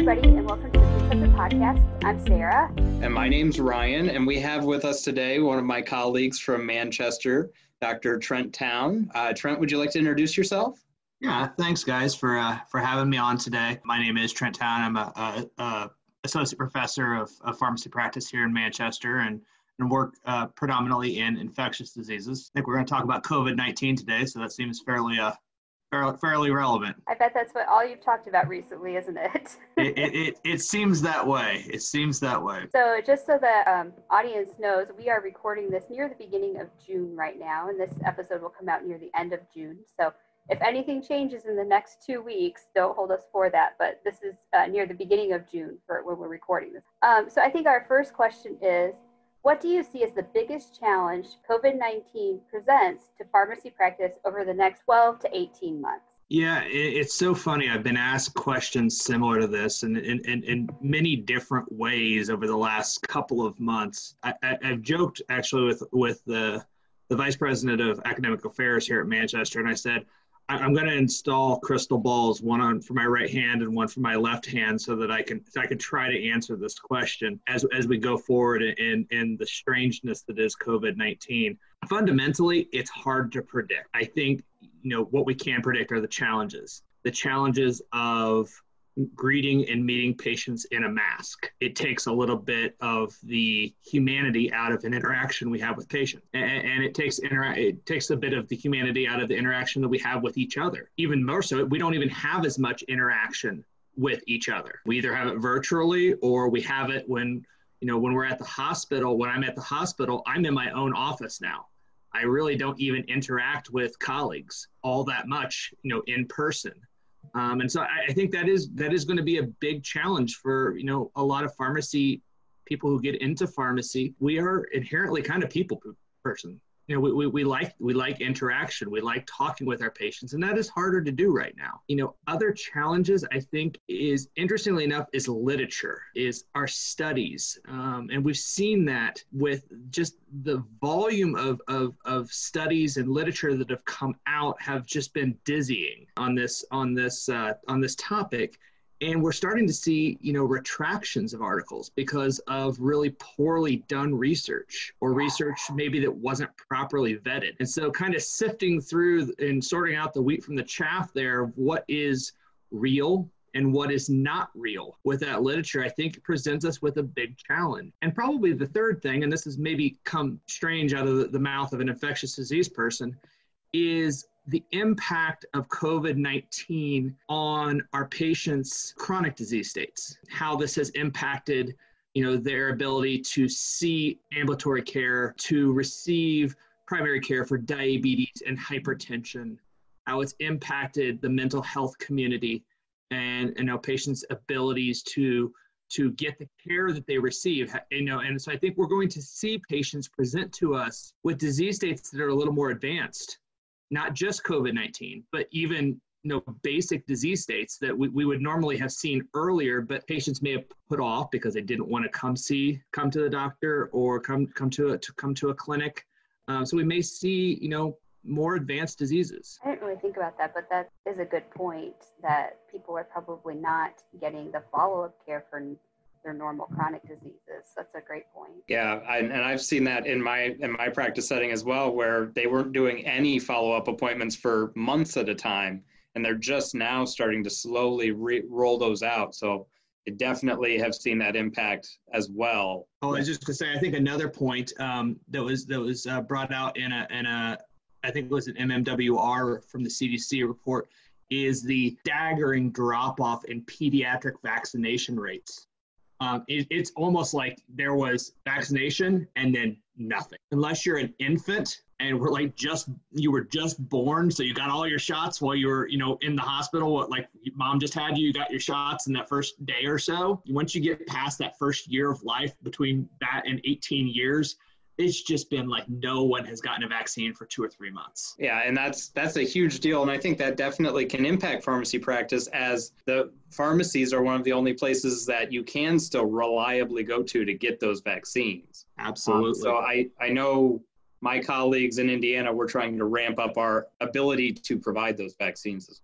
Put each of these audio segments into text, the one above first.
everybody, and welcome to the Preceptor Podcast. I'm Sarah. And my name's Ryan, and we have with us today one of my colleagues from Manchester, Dr. Trent Town. Trent, would you like to introduce yourself? Yeah, thanks guys for having me on today. My name is Trent Town. I'm a associate professor of pharmacy practice here in Manchester and work predominantly in infectious diseases. I think we're going to talk about COVID-19 today, so that seems fairly relevant. I bet that's what all you've talked about recently, isn't it? It seems that way. It seems that way. So just so the audience knows, we are recording this near the beginning of June right now, and this episode will come out near the end of June. So if anything changes in the next 2 weeks, don't hold us for that, but this is near the beginning of June for when we're recording this. So I think our first question is, what do you see as the biggest challenge COVID-19 presents to pharmacy practice over the next 12 to 18 months? Yeah, it's so funny. I've been asked questions similar to this and in many different ways over the last couple of months. I've joked actually with the vice president of academic affairs here at Manchester, and I said, I'm going to install crystal balls, one for my right hand and one for my left hand, so that I can try to answer this question as we go forward in the strangeness that is COVID-19. Fundamentally, it's hard to predict. I think what we can predict are the challenges of greeting and meeting patients in a mask. It takes a little bit of the humanity out of an interaction we have with patients. And it takes a bit of the humanity out of the interaction that we have with each other. Even more so, we don't even have as much interaction with each other. We either have it virtually or we have it when we're at the hospital. When I'm at the hospital, I'm in my own office now. I really don't even interact with colleagues all that much, in person. And so I think that is going to be a big challenge for, a lot of pharmacy people who get into pharmacy. We are inherently kind of people person. We like interaction. We like talking with our patients, and that is harder to do right now. Other challenges, I think, is, interestingly enough, is literature, is our studies. And we've seen that with just the volume of studies and literature that have come out have just been dizzying on this topic. And we're starting to see, retractions of articles because of really poorly done research, or research maybe that wasn't properly vetted. And so kind of sifting through and sorting out the wheat from the chaff there of what is real and what is not real with that literature, I think presents us with a big challenge. And probably the third thing, and this has maybe come strange out of the mouth of an infectious disease person, is the impact of COVID-19 on our patients' chronic disease states, how this has impacted, their ability to see ambulatory care, to receive primary care for diabetes and hypertension, how it's impacted the mental health community and, patients' abilities to get the care that they receive, and so I think we're going to see patients present to us with disease states that are a little more advanced. Not just COVID-19, but even basic disease states that we would normally have seen earlier, but patients may have put off because they didn't want to come to the doctor or come to a clinic. So we may see more advanced diseases. I didn't really think about that, but that is a good point, that people are probably not getting the follow-up care for their normal chronic diseases. That's a great point. Yeah, and I've seen that in my practice setting as well, where they weren't doing any follow-up appointments for months at a time, and they're just now starting to slowly roll those out. So I definitely have seen that impact as well. Oh, I was just going to say, I think another point that was brought out in a I think it was an MMWR from the CDC report, is the staggering drop-off in pediatric vaccination rates. It's almost like there was vaccination and then nothing. Unless you're an infant and you were just born, so you got all your shots while you were, in the hospital, like mom just had you got your shots in that first day or so. Once you get past that first year of life, between that and 18 years, it's just been like no one has gotten a vaccine for 2 or 3 months. Yeah, and that's a huge deal. And I think that definitely can impact pharmacy practice, as the pharmacies are one of the only places that you can still reliably go to get those vaccines. Absolutely. So I know my colleagues in Indiana were trying to ramp up our ability to provide those vaccines as well.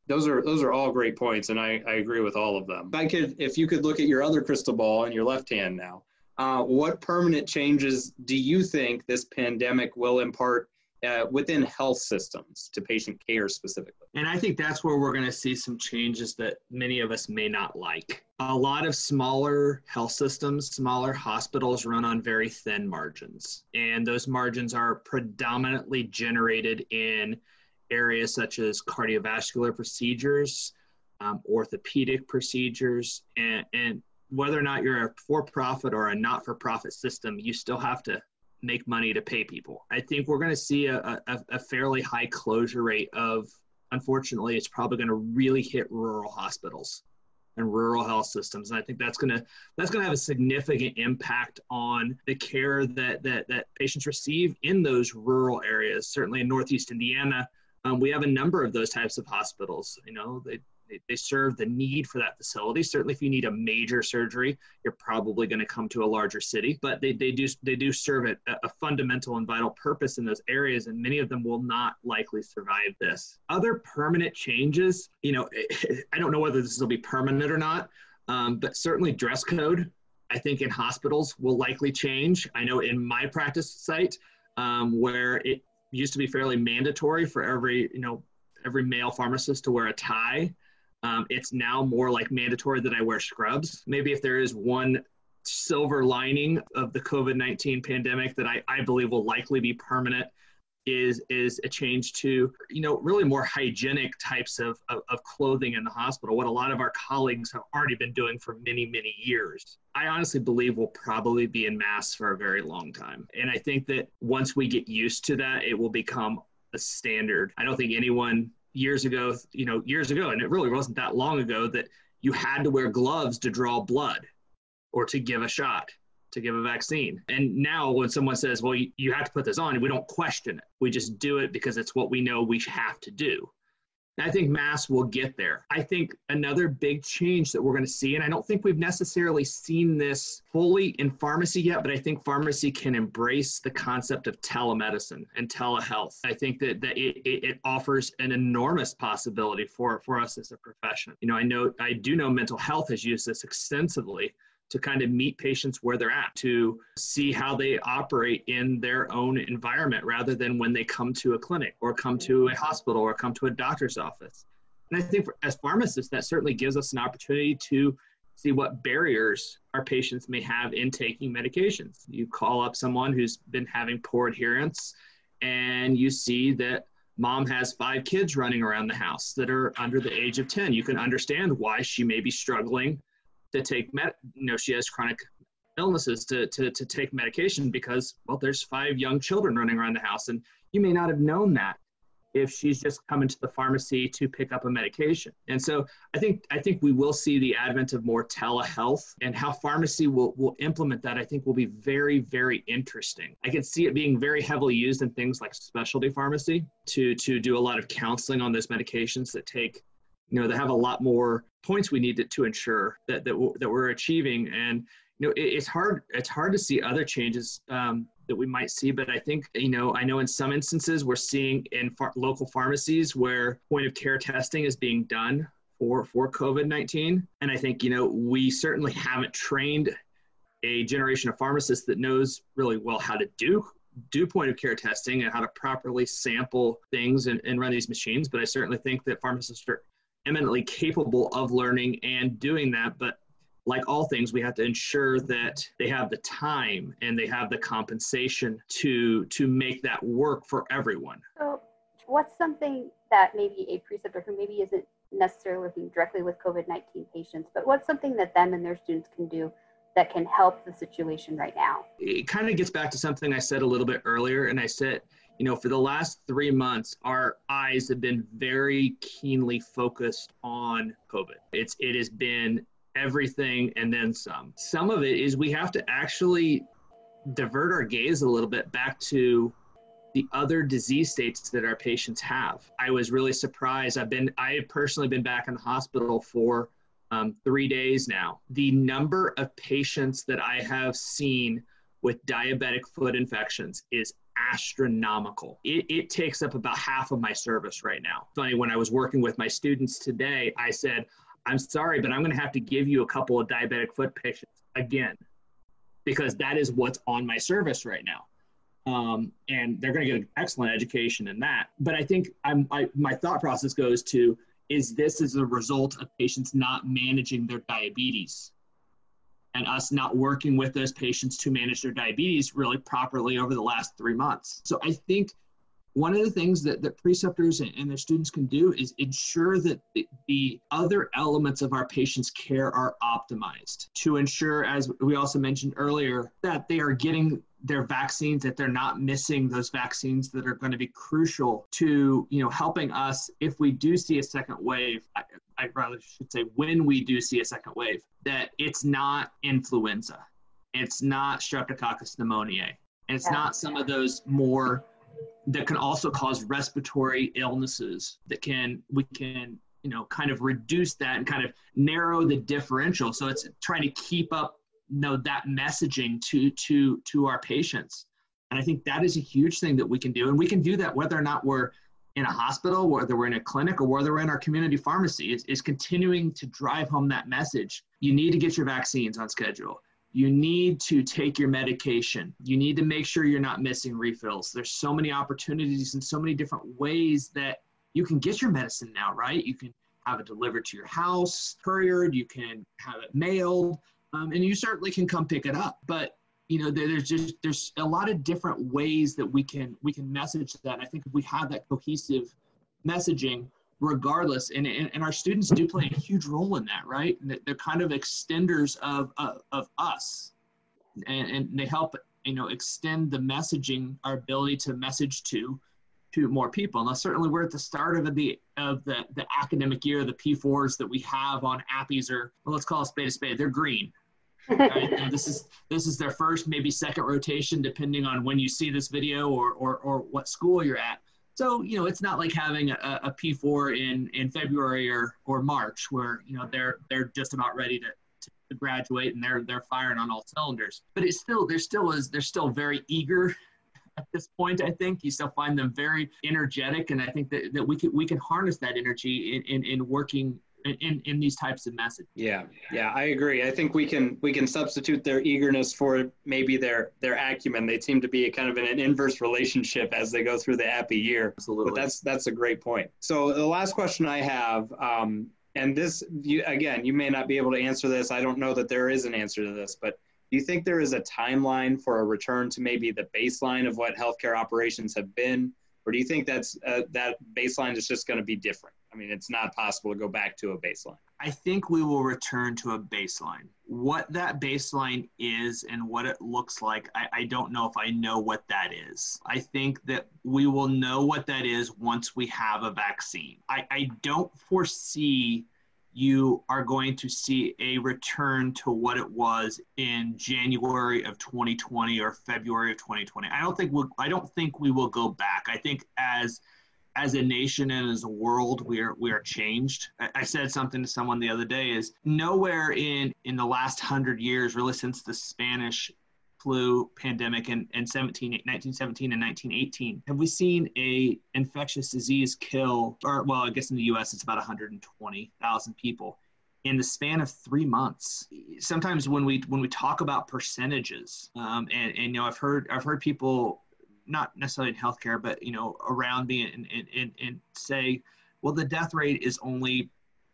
Those are all great points, and I agree with all of them. If you could look at your other crystal ball in your left hand now, what permanent changes do you think this pandemic will impart within health systems to patient care specifically? And I think that's where we're going to see some changes that many of us may not like. A lot of smaller health systems, smaller hospitals run on very thin margins. And those margins are predominantly generated in areas such as cardiovascular procedures, orthopedic procedures, and whether or not you're a for-profit or a not-for-profit system, you still have to make money to pay people. I think we're going to see a fairly high closure rate of, unfortunately, it's probably going to really hit rural hospitals and rural health systems. And I think that's going to have a significant impact on the care that patients receive in those rural areas. Certainly in Northeast Indiana, we have a number of those types of hospitals. You know, they serve the need for that facility. Certainly if you need a major surgery, you're probably going to come to a larger city, but they do serve a fundamental and vital purpose in those areas, and many of them will not likely survive this. Other permanent changes, you know, I don't know whether this will be permanent or not, but certainly dress code, I think in hospitals will likely change. I know in my practice site, where it used to be fairly mandatory for every male pharmacist to wear a tie. It's now more like mandatory that I wear scrubs. Maybe if there is one silver lining of the COVID-19 pandemic that I believe will likely be permanent is a change to, you know, really more hygienic types of clothing in the hospital, what a lot of our colleagues have already been doing for many, many years. I honestly believe we'll probably be in masks for a very long time. And I think that once we get used to that, it will become a standard. I don't think anyone years ago, and it really wasn't that long ago, that you had to wear gloves to draw blood or to give a shot, to give a vaccine. And now when someone says, well, you have to put this on, we don't question it. We just do it because it's what we know we have to do. And I think masks will get there. I think another big change that we're going to see, and I don't think we've necessarily seen this fully in pharmacy yet, but I think pharmacy can embrace the concept of telemedicine and telehealth. I think that it offers an enormous possibility for us as a profession. You know, I do know mental health has used this extensively to kind of meet patients where they're at, to see how they operate in their own environment rather than when they come to a clinic or come to a hospital or come to a doctor's office. And I think as pharmacists, that certainly gives us an opportunity to see what barriers our patients may have in taking medications. You call up someone who's been having poor adherence and you see that mom has 5 kids running around the house that are under the age of 10. You can understand why she may be struggling to take she has chronic illnesses to take medication because, well, there's 5 young children running around the house, and you may not have known that if she's just coming to the pharmacy to pick up a medication. And so I think we will see the advent of more telehealth, and how pharmacy will implement that, I think, will be very, very interesting. I can see it being very heavily used in things like specialty pharmacy to do a lot of counseling on those medications that take, that have a lot more points we need to ensure that we're achieving. And, it's hard to see other changes that we might see, but I think, I know in some instances we're seeing in local pharmacies where point of care testing is being done for COVID-19. And I think, we certainly haven't trained a generation of pharmacists that knows really well how to do point of care testing and how to properly sample things and run these machines. But I certainly think that pharmacists are eminently capable of learning and doing that. But like all things, we have to ensure that they have the time and they have the compensation to make that work for everyone. So what's something that maybe a preceptor who maybe isn't necessarily working directly with COVID-19 patients, but what's something that them and their students can do that can help the situation right now? It kind of gets back to something I said a little bit earlier. And I said, for the last 3 months, our eyes have been very keenly focused on COVID. It has been everything and then some. Some of it is we have to actually divert our gaze a little bit back to the other disease states that our patients have. I was really surprised. I have personally been back in the hospital for 3 days now. The number of patients that I have seen with diabetic foot infections is astronomical. It takes up about half of my service right now. Funny, when I was working with my students today, I said, I'm sorry, but I'm going to have to give you a couple of diabetic foot patients again, because that is what's on my service right now. And they're going to get an excellent education in that. But I think my thought process goes to, is this as a result of patients not managing their diabetes and us not working with those patients to manage their diabetes really properly over the last 3 months? So I think one of the things that preceptors and their students can do is ensure that the other elements of our patients' care are optimized to ensure, as we also mentioned earlier, that they are getting their vaccines, that they're not missing those vaccines that are going to be crucial to, helping us if we do see a second wave. I rather should say when we do see a second wave, that it's not influenza, it's not Streptococcus pneumoniae, and it's not some of those more that can also cause respiratory illnesses that we can kind of reduce that and kind of narrow the differential. So it's trying to keep up that messaging to our patients. And I think that is a huge thing that we can do. And we can do that whether or not we're in a hospital, whether we're in a clinic, or whether we're in our community pharmacy, is continuing to drive home that message. You need to get your vaccines on schedule. You need to take your medication. You need to make sure you're not missing refills. There's so many opportunities and so many different ways that you can get your medicine now, right? You can have it delivered to your house, couriered, you can have it mailed, and you certainly can come pick it up. But there's a lot of different ways that we can message that. And I think if we have that cohesive messaging, regardless, and our students do play a huge role in that, right? And they're kind of extenders of us, and they help extend the messaging, our ability to message to more people. Now, certainly we're at the start of the academic year. The P4s that we have on APPEs are, well, let's call a spade. They're green. Right? This is their first, maybe second rotation, depending on when you see this video or what school you're at. So, it's not like having a P4 in February or March where, they're just about ready to graduate and they're firing on all cylinders. But they're still very eager at this point. I think you still find them very energetic, and I think that we can harness that energy in working in these types of messages. Yeah, I agree. I think we can substitute their eagerness for maybe their acumen. They seem to be kind of in an inverse relationship as they go through the APPE year. Absolutely. But that's a great point. So the last question I have, and this, you may not be able to answer this. I don't know that there is an answer to this, but do you think there is a timeline for a return to maybe the baseline of what healthcare operations have been? Or do you think that baseline is just going to be different? I mean, it's not possible to go back to a baseline. I think we will return to a baseline. What that baseline is and what it looks like, I don't know if I know what that is. I think that we will know what that is once we have a vaccine. I don't foresee you are going to see a return to what it was in January of 2020 or February of 2020. I don't think we will go back. I think as a nation and as a world, we are changed. I said something to someone the other day, is nowhere in the last 100 years, really since the Spanish flu pandemic in 1917 and 1918, have we seen a infectious disease kill, or well, I guess in the US it's about 120,000 people in the span of 3 months. Sometimes when we talk about percentages, and I've heard people, not necessarily in healthcare, but around me and say, well, the death rate is only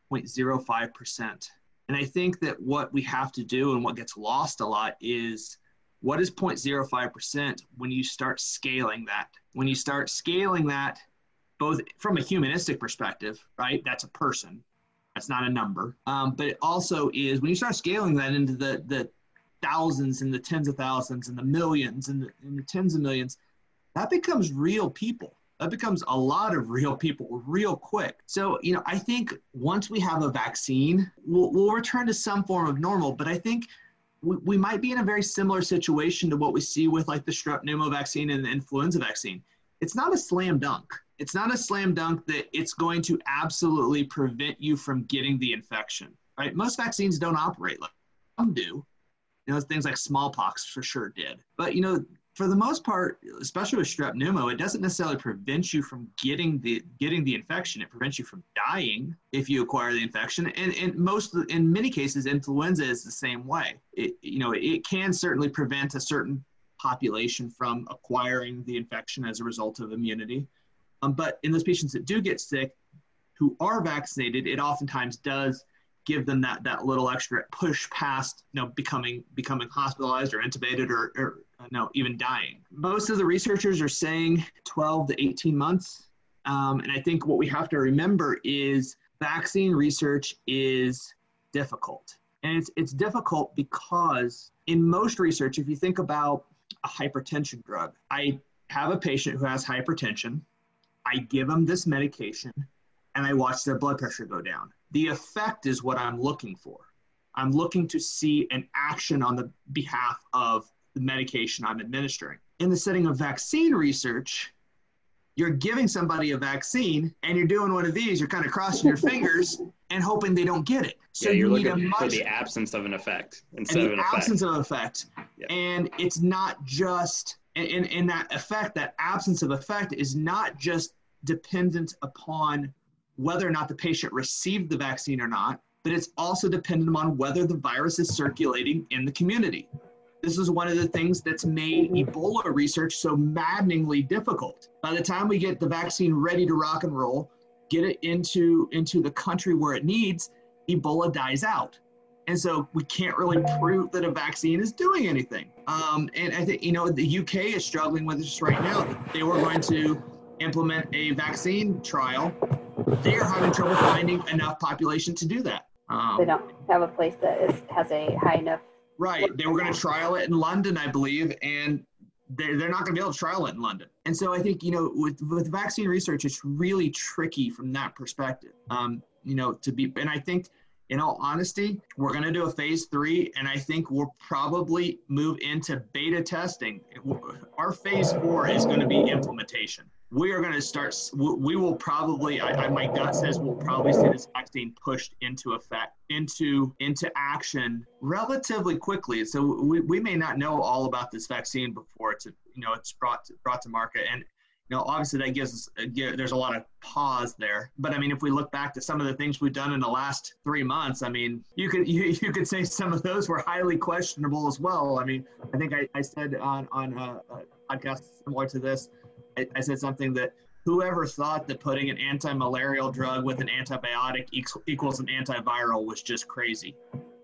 0.05%. And I think that what we have to do, and what gets lost a lot, is what is 0.05% when you start scaling that? When you start scaling that, both from a humanistic perspective, right? That's a person. That's not a number. But it also is when you start scaling that into the thousands and the tens of thousands and the millions and the tens of millions, that becomes real people. That becomes a lot of real people real quick. So, I think once we have a vaccine, we'll return to some form of normal. But I think we might be in a very similar situation to what we see with like the strep pneumo vaccine and the influenza vaccine. It's not a slam dunk. It's not a slam dunk that it's going to absolutely prevent you from getting the infection, right? Most vaccines don't operate like some do. Things like smallpox for sure did. But, for the most part, especially with strep pneumo, it doesn't necessarily prevent you from getting the infection. It prevents you from dying if you acquire the infection. And in many cases, influenza is the same way. It can certainly prevent a certain population from acquiring the infection as a result of immunity. But in those patients that do get sick, who are vaccinated, it oftentimes does give them that little extra push past, becoming hospitalized or intubated or even dying. Most of the researchers are saying 12 to 18 months. And I think what we have to remember is vaccine research is difficult. And it's difficult because in most research, if you think about a hypertension drug, I have a patient who has hypertension, I give them this medication, and I watch their blood pressure go down. The effect is what I'm looking for. I'm looking to see an action on the behalf of the medication I'm administering. In the setting of vaccine research, you're giving somebody a vaccine and you're doing one of these, you're kind of crossing your fingers and hoping they don't get it. So you're you need looking for the absence of an effect instead of an effect. Absence of effect. Yeah. And it's not just, in that effect, that absence of effect is not just dependent upon whether or not the patient received the vaccine or not, but it's also dependent upon whether the virus is circulating in the community. This is one of the things that's made Ebola research so maddeningly difficult. By the time we get the vaccine ready to rock and roll, get it into the country where it needs, Ebola dies out. And so we can't really prove that a vaccine is doing anything. And I think, the UK is struggling with this right now. They were going to implement a vaccine trial. They are having trouble finding enough population to do that. They don't have a place that has a high enough. Right. They were going to trial it in London, I believe, and they're not going to be able to trial it in London. And so I think, with vaccine research, it's really tricky from that perspective, and I think, in all honesty, we're going to do a phase 3, and I think we'll probably move into beta testing. Our phase 4 is going to be implementation. We are going to start, we will probably, my gut says we'll probably see this vaccine pushed into effect, into action relatively quickly. So we may not know all about this vaccine before it's brought to market. And, obviously that gives us, there's a lot of pause there. But I mean, if we look back to some of the things we've done in the last 3 months, I mean, you could say some of those were highly questionable as well. I mean, I think I said on a podcast similar to this, I said something that whoever thought that putting an anti-malarial drug with an antibiotic equals an antiviral was just crazy.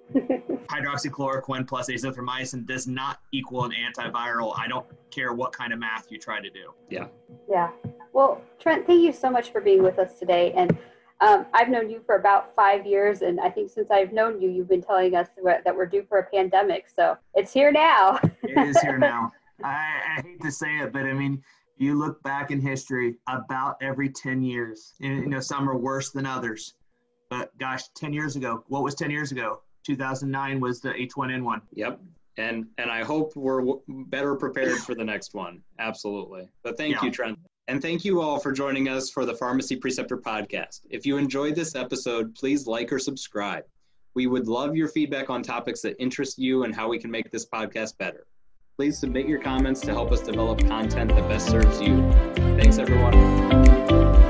Hydroxychloroquine plus azithromycin does not equal an antiviral. I don't care what kind of math you try to do. Yeah. Yeah. Well, Trent, thank you so much for being with us today. And I've known you for about 5 years, and I think since I've known you, you've been telling us that we're due for a pandemic. So it's here now. It is here now. I hate to say it, but I mean, you look back in history, about every 10 years, and some are worse than others. But gosh, 10 years ago, what was 10 years ago? 2009 was the H1N1. Yep. And I hope we're better prepared for the next one. Absolutely. But thank you, Trent. And thank you all for joining us for the Pharmacy Preceptor Podcast. If you enjoyed this episode, please like or subscribe. We would love your feedback on topics that interest you and how we can make this podcast better. Please submit your comments to help us develop content that best serves you. Thanks, everyone.